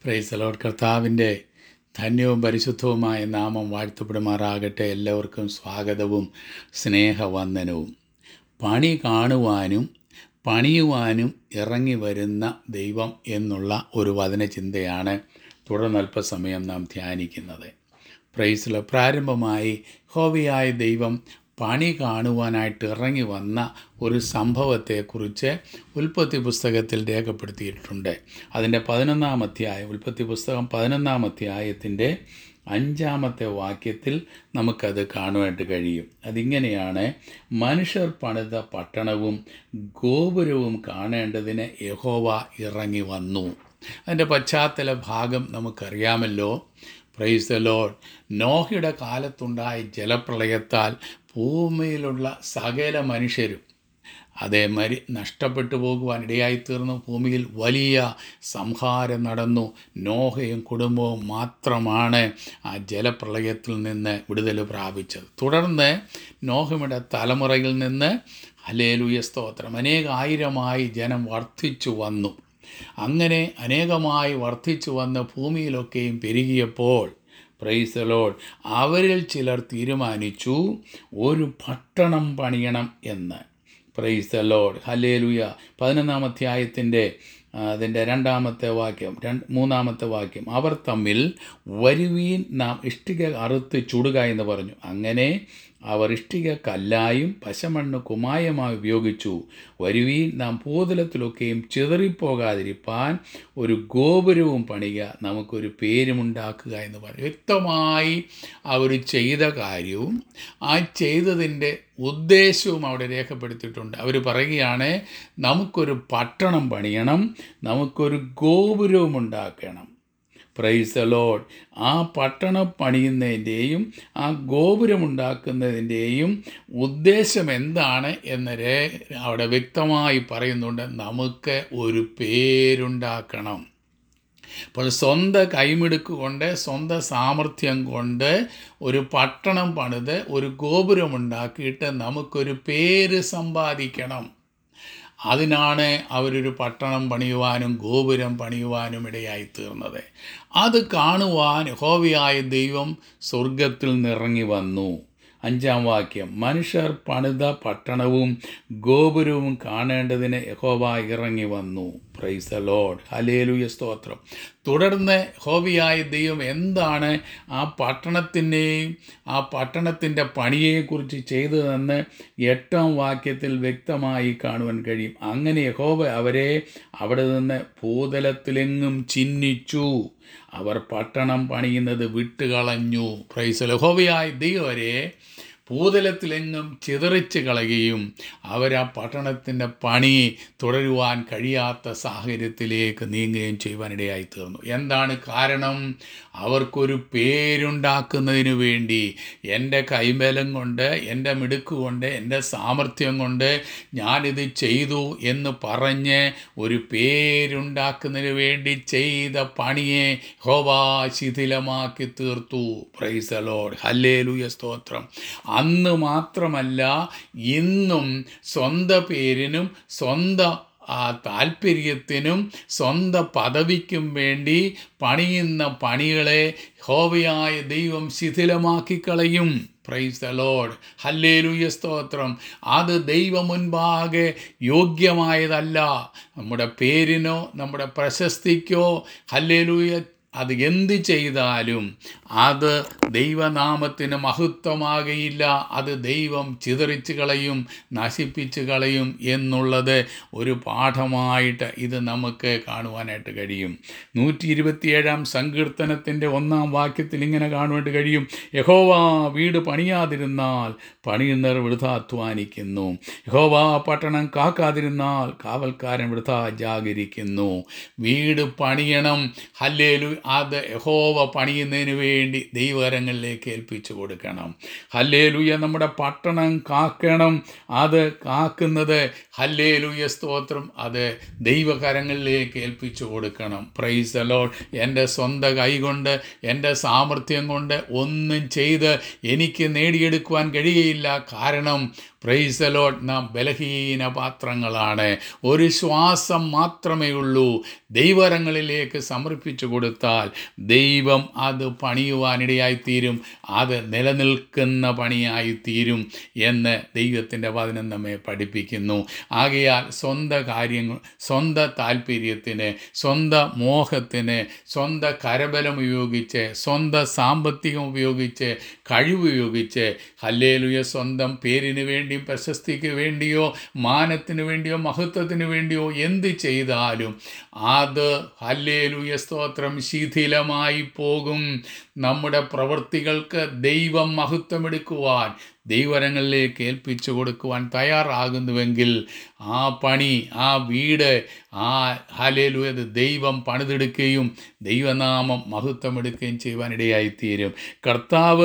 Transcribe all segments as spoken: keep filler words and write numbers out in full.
Price the Lord. കർത്താവിൻ്റെ ധന്യവും പരിശുദ്ധവുമായ നാമം വാഴ്ത്തപ്പെടുമാറാകട്ടെ. എല്ലാവർക്കും സ്വാഗതവും സ്നേഹവന്ദനവും. പണി കാണുവാനും പണിയുവാനും ഇറങ്ങി വരുന്ന ദൈവം എന്നുള്ള ഒരു വചനചിന്തയാണ് തുടർന്ന് അല്പസമയം നാം ധ്യാനിക്കുന്നത്. Price the Lord. പ്രാരംഭമായി യഹോവയായ ദൈവം പണി കാണുവാനായിട്ട് ഇറങ്ങി വന്ന ഒരു സംഭവത്തെക്കുറിച്ച് ഉൽപ്പത്തി പുസ്തകത്തിൽ രേഖപ്പെടുത്തിയിട്ടുണ്ട്. അതിൻ്റെ പതിനൊന്നാം അധ്യായം, ഉൽപ്പത്തി പുസ്തകം പതിനൊന്നാം അധ്യായത്തിൻ്റെ അഞ്ചാമത്തെ വാക്യത്തിൽ നമുക്കത് കാണുവാനായിട്ട് കഴിയും. അതിങ്ങനെയാണ്: മനുഷ്യർ പണിത പട്ടണവും ഗോപുരവും കാണേണ്ടതിന് യഹോവ ഇറങ്ങി വന്നു. അതിൻ്റെ പശ്ചാത്തല ഭാഗം നമുക്കറിയാമല്ലോ. Praise the lord. നോഹയുടെ കാലത്തുണ്ടായ ജലപ്രളയത്താൽ ഭൂമിയിലുള്ള സകല മനുഷ്യരും അതേ മരി നഷ്ടപ്പെട്ടു പോകുവാൻ ഇടയായിത്തീർന്നു. ഭൂമിയിൽ വലിയ സംഹാരം നടന്നു. നോഹയും കുടുംബവും മാത്രമാണ് ആ ജലപ്രളയത്തിൽ നിന്ന് വിടുതൽ പ്രാപിച്ചത്. തുടർന്ന് നോഹയുടെ തലമുറയിൽ നിന്ന് ഹല്ലേലൂയ സ്തോത്രം അനേകായിരമായി ജനം വർദ്ധിച്ചു വന്നു. അങ്ങനെ അനേകമായി വർദ്ധിച്ചു വന്ന് ഭൂമിയിലൊക്കെയും പെരുകിയപ്പോൾ പ്രൈസ് ദി ലോർഡ് അവരിൽ ചിലർ തീരുമാനിച്ചു ഒരു പട്ടണം പണിയണം എന്ന്. Praise the lord. ഹല്ലേലൂയ. പതിനൊന്നാം അധ്യായത്തിൻ്റെ അതിൻ്റെ രണ്ടാമത്തെ വാക്യം രണ്ട് മൂന്നാമത്തെ വാക്യം: അവർ തമ്മിൽ വരുവീൻ നാം ഇഷ്ടിക അറുത്ത് ചുടുക എന്ന് പറഞ്ഞു. അങ്ങനെ അവർ ഇഷ്ടിക കല്ലായും പശമണ്ണ് കുമായമായി ഉപയോഗിച്ചു. വരുവീൻ നാം ഭൂതലത്തിലൊക്കെയും ചിതറിപ്പോകാതിരിപ്പാൻ ഒരു ഗോപുരവും പണിയുക, നമുക്കൊരു പേരുമുണ്ടാക്കുക എന്ന് പറഞ്ഞു. വ്യക്തമായി അവർ ചെയ്ത കാര്യവും ആ ചെയ്തതിൻ്റെ ഉദ്ദേശവും അവിടെ രേഖപ്പെടുത്തിയിട്ടുണ്ട്. അവർ പറയുകയാണ്, നമുക്കൊരു പട്ടണം പണിയണം, നമുക്കൊരു ഗോപുരവും ഉണ്ടാക്കണം. Praise the lord. ആ പട്ടണം പണിയുന്നതിൻ്റെയും ആ ഗോപുരമുണ്ടാക്കുന്നതിൻ്റെയും ഉദ്ദേശം എന്താണ് എന്ന് രേ അവിടെ വ്യക്തമായി പറയുന്നുണ്ട്. നമുക്ക് ഒരു പേരുണ്ടാക്കണം. അപ്പോൾ സ്വന്തം കൈമിടുക്ക് കൊണ്ട്, സ്വന്തം സാമർഥ്യം കൊണ്ട് ഒരു പട്ടണം പണിത് ഒരു ഗോപുരമുണ്ടാക്കിയിട്ട് നമുക്കൊരു പേര് സമ്പാദിക്കണം. അതിനാണ് അവരൊരു പട്ടണം പണിയുവാനും ഗോപുരം പണിയുവാനും ഇടയായി തീർന്നത്. അത് കാണുവാൻ യഹോവയായ ദൈവം സ്വർഗത്തിൽ നിന്നിറങ്ങി വന്നു. അഞ്ചാം വാക്യം: മനുഷ്യർ പണിത പട്ടണവും ഗോപുരവും കാണേണ്ടതിന് യഹോവ ഇറങ്ങി വന്നു. Price the lord. ഹല്ലേലൂയ സ്തോത്രം. തുടർന്ന് യഹോവയായ ദൈവം എന്താണ് ആ പട്ടണത്തിൻ്റെയും ആ പട്ടണത്തിൻ്റെ പണിയെക്കുറിച്ച് ചെയ്തതെന്ന് എട്ടാം വാക്യത്തിൽ വ്യക്തമായി കാണുവാൻ കഴിയും. അങ്ങനെ യഹോവ അവരെ അവിടെ നിന്ന് ഭൂതലത്തിലെങ്ങും ചിഹ്നിച്ചു. അവർ പട്ടണം പണിയുന്നത് വിട്ടുകളഞ്ഞു. Praise the. യഹോവയായ ദൈവം അവരെ ഭൂതലത്തിലെങ്ങും ചിതറിച്ച് കളയുകയും അവർ ആ പട്ടണത്തിൻ്റെ പണി തുടരുവാൻ കഴിയാത്ത സാഹചര്യത്തിലേക്ക് നീങ്ങുകയും ചെയ്യുവാനിടയായി തീർന്നു. എന്താണ് കാരണം? അവർക്കൊരു പേരുണ്ടാക്കുന്നതിന് വേണ്ടി എൻ്റെ കൈബലം കൊണ്ട്, എൻ്റെ മിടുക്ക് കൊണ്ട്, എൻ്റെ സാമർഥ്യം കൊണ്ട് ഞാനിത് ചെയ്തു എന്ന് പറഞ്ഞ് ഒരു പേരുണ്ടാക്കുന്നതിന് വേണ്ടി ചെയ്ത പണിയെ യഹോവ ശിഥിലമാക്കി തീർത്തു. Price the lord. ഹല്ലേലൂയ സ്തോത്രം. അന്ന് മാത്രമല്ല, ഇന്നും സ്വന്തം പേരിനും സ്വന്തം ആ താല്പര്യത്തിനും സ്വന്തം പദവിക്കും വേണ്ടി പണിയുന്ന പണികളെ യഹോവയായ ദൈവം ശിഥിലമാക്കി കളയും. Price the lord. ഹല്ലേലൂയ സ്തോത്രം. അത് ദൈവം മുൻപാകെ യോഗ്യമായതല്ല. നമ്മുടെ പേരിനോ നമ്മുടെ പ്രശസ്തിക്കോ ഹല്ലേലൂയ അത് എന്ത് ചെയ്താലും അത് ദൈവനാമത്തിന് മഹത്വമാകയില്ല. അത് ദൈവം ചിതറിച്ച് കളയും, നശിപ്പിച്ച് കളയും എന്നുള്ളത് ഒരു പാഠമായിട്ട് ഇത് നമുക്ക് കാണുവാനായിട്ട് കഴിയും. നൂറ്റി ഇരുപത്തിയേഴാം സങ്കീർത്തനത്തിൻ്റെ ഒന്നാം വാക്യത്തിൽ ഇങ്ങനെ കാണുവാനായിട്ട് കഴിയും: യഹോവ വീട് പണിയാതിരുന്നാൽ പണിയുന്നവർ വൃഥ അധ്വാനിക്കുന്നു. യഹോവ പട്ടണം കാക്കാതിരുന്നാൽ കാവൽക്കാരൻ വൃഥ ജാഗരിക്കുന്നു. വീട് പണിയണം. ഹല്ലേലൂയ. അത് യഹോവ പണിയുന്നതിന് വേണ്ടി ദൈവകരങ്ങളിലേക്ക് ഏൽപ്പിച്ചു കൊടുക്കണം. ഹല്ലേലൂയ. നമ്മുടെ പട്ടണം കാക്കണം. അത് കാക്കുന്നത് ഹല്ലേലൂയ സ്തോത്രം അത് ദൈവകരങ്ങളിലേക്ക് ഏൽപ്പിച്ചു കൊടുക്കണം. Praise the lord. എൻ്റെ സ്വന്തം കൈ കൊണ്ട്, എൻ്റെ സാമർഥ്യം കൊണ്ട് ഒന്നും ചെയ്ത് എനിക്ക് നേടിയെടുക്കുവാൻ കഴിയുകയില്ല. കാരണം പ്രൈസ് ദി ലോർഡ്. നാം ബലഹീന പാത്രങ്ങളാണ്. ഒരു ശ്വാസം മാത്രമേ ഉള്ളൂ. ദൈവകരങ്ങളിലേക്ക് സമർപ്പിച്ചു കൊടുത്താൽ ദൈവം അത് പണിയുവാനിടയായിത്തീരും. അത് നിലനിൽക്കുന്ന പണിയായിത്തീരും എന്ന് ദൈവത്തിൻ്റെ വചനം നമ്മെ പഠിപ്പിക്കുന്നു. ആകയാൽ സ്വന്തം കാര്യങ്ങൾ, സ്വന്തം താല്പര്യത്തിന്, സ്വന്തം മോഹത്തിന്, സ്വന്തം കരബലം ഉപയോഗിച്ച്, സ്വന്തം സാമ്പത്തികം ഉപയോഗിച്ച്, കഴിവ് ഉപയോഗിച്ച്, ഹല്ലേലൂയ, സ്വന്തം പേരിന് വേണ്ടിയും പ്രശസ്തിക്ക് വേണ്ടിയോ മാനത്തിന് വേണ്ടിയോ മഹത്വത്തിന് വേണ്ടിയോ എന്ത് ചെയ്താലും അത് ഹല്ലേലൂയ സ്തോത്രം ശിഥിലമായി പോകും. നമ്മുടെ പ്രവൃത്തികൾക്ക് ദൈവം മഹത്വമെടുക്കുവാൻ, ദൈവകരങ്ങളിലേക്ക് ഏൽപ്പിച്ചു കൊടുക്കുവാൻ തയ്യാറാകുന്നുവെങ്കിൽ ആ പണി, ആ വീട്, ആ ഹല്ലേലൂയ ദൈവം പണിതെടുക്കുകയും ദൈവനാമം മഹത്വമെടുക്കുകയും ചെയ്യുവാനിടയായിത്തീരും. കർത്താവ്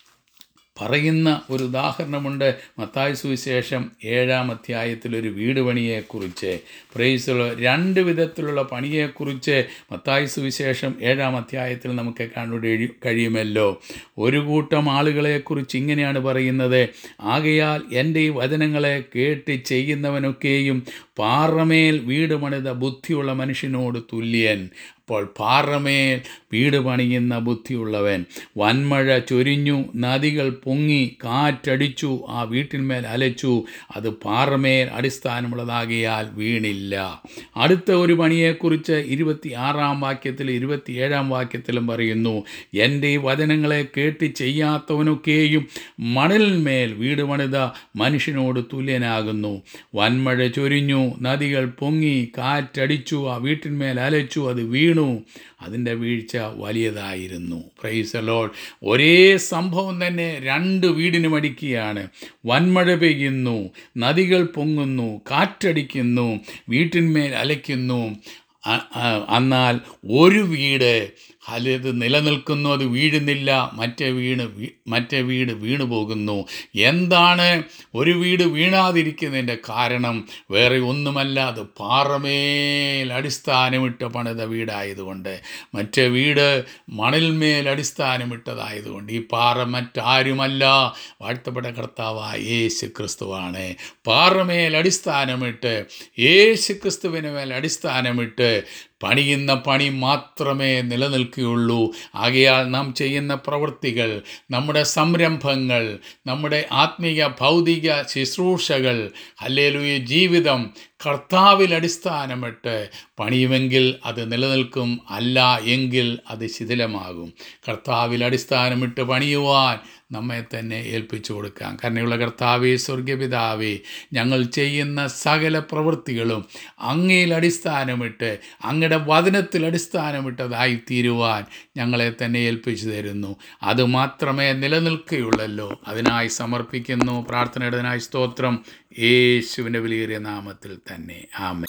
പറയുന്ന ഒരു ഉദാഹരണമുണ്ട് മത്തായി സുവിശേഷം ഏഴാം അധ്യായത്തിൽ ഒരു വീട് പണിയെക്കുറിച്ച്. പ്രൈസ് രണ്ട് വിധത്തിലുള്ള പണിയെക്കുറിച്ച് മത്തായി സുവിശേഷം ഏഴാം അധ്യായത്തിൽ നമുക്ക് കാണാൻ കഴിയുമല്ലോ. ഒരു കൂട്ടം ആളുകളെക്കുറിച്ച് ഇങ്ങനെയാണ് പറയുന്നത്: ആകയാൽ എൻ്റെ ഈ വചനങ്ങളെ കേട്ട് ചെയ്യുന്നവനൊക്കെയും പാറമേൽ വീട് പണിത ബുദ്ധിയുള്ള മനുഷ്യനോട് തുല്യൻ. അപ്പോൾ പാറമേൽ വീട് പണിയുന്ന ബുദ്ധിയുള്ളവൻ. വൻമഴ ചൊരിഞ്ഞു, നദികൾ പൊങ്ങി, കാറ്റടിച്ചു, ആ വീട്ടിന്മേൽ അലച്ചു. അത് പാറമേൽ അടിസ്ഥാനമുള്ളതാകിയാൽ വീണില്ല. അടുത്ത ഒരു പണിയെക്കുറിച്ച് ഇരുപത്തി ആറാം വാക്യത്തിലും ഇരുപത്തിയേഴാം വാക്യത്തിലും പറയുന്നു: എൻ്റെ ഈ വചനങ്ങളെ കേട്ട് ചെയ്യാത്തവനൊക്കെയും മണലിന്മേൽ വീട് പണിത മനുഷ്യനോട് തുല്യനാകുന്നു. വൻമഴ ചൊരിഞ്ഞു, നദികൾ പൊങ്ങി, കാറ്റടിച്ചു, ആ വീട്ടിന്മേൽ അലച്ചു, അത് വീണു. അതിൻ്റെ വീഴ്ച വലിയതായിരുന്നു. Price the Lord. ഒരേ സംഭവം തന്നെ രണ്ട് വീടിനും അടിക്കുകയാണ്. വൻമഴ പെയ്യുന്നു, നദികൾ പൊങ്ങുന്നു, കാറ്റടിക്കുന്നു, വീട്ടിന്മേൽ അലയ്ക്കുന്നു. എന്നാൽ ഒരു വീട് അത് നിലനിൽക്കുന്നു, അത് വീഴുന്നില്ല. മറ്റേ വീണ് മറ്റേ വീട് വീണു പോകുന്നു. എന്താണ് ഒരു വീട് വീണാതിരിക്കുന്നതിൻ്റെ കാരണം? വേറെ ഒന്നുമല്ല, അത് പാറമേൽ അടിസ്ഥാനമിട്ട പണിത വീടായതുകൊണ്ട്. മറ്റേ വീട് മണൽമേൽ അടിസ്ഥാനമിട്ടതായതുകൊണ്ട്. ഈ പാറ മറ്റാരുമല്ല, വാഴ്ത്തപ്പെട്ട കർത്താവായ യേശു ക്രിസ്തുവാണ്. പാറമേൽ അടിസ്ഥാനമിട്ട്, യേശു ക്രിസ്തുവിന് മേൽ അടിസ്ഥാനമിട്ട് പണിയുന്ന പണി മാത്രമേ നിലനിൽക്കുകയുള്ളൂ. ആകയാൽ നാം ചെയ്യുന്ന പ്രവൃത്തികൾ, നമ്മുടെ സംരംഭങ്ങൾ, നമ്മുടെ ആത്മീയ ഭൗതിക ശുശ്രൂഷകൾ, ഹല്ലേലൂയ ജീവിതം കർത്താവിൽ അടിസ്ഥാനമിട്ട് പണിയുമെങ്കിൽ അത് നിലനിൽക്കും. അല്ല എങ്കിൽ അത് ശിഥിലമാകും. കർത്താവിൽ അടിസ്ഥാനമിട്ട് പണിയുവാൻ നമ്മെ തന്നെ ഏൽപ്പിച്ചു കൊടുക്കാം. കരുണയുള്ള കർത്താവേ, സ്വർഗപിതാവേ, ഞങ്ങൾ ചെയ്യുന്ന സകല പ്രവൃത്തികളും അങ്ങയിൽ അടിസ്ഥാനമിട്ട്, അങ്ങയുടെ വചനത്തിൽ അടിസ്ഥാനമിട്ടതായി തീരുവാൻ ഞങ്ങളെ തന്നെ ഏൽപ്പിച്ചു തരുന്നു. അതുമാത്രമേ നിലനിൽക്കുകയുള്ളല്ലോ. അതിനായി സമർപ്പിക്കുന്നു. പ്രാർത്ഥനയുടേതിനായി സ്തോത്രം. യേശുവിൻ്റെ വിലയേറിയ നാമത്തിൽ തന്നെ. ആമേൻ.